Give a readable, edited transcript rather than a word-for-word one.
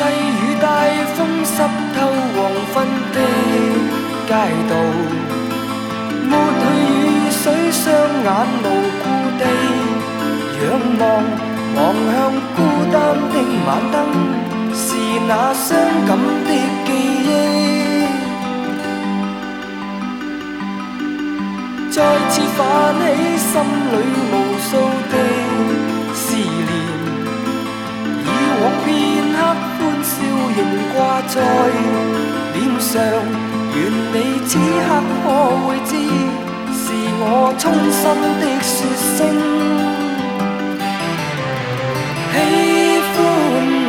细雨大风湿透黄昏的街道，抹去雨水，双眼无故地仰望，望向孤单的晚灯，是那伤感的记忆，再次泛起心里无数的思念。以往片刻歡笑仍掛在臉上，願你此刻可會知，是我衷心的說聲。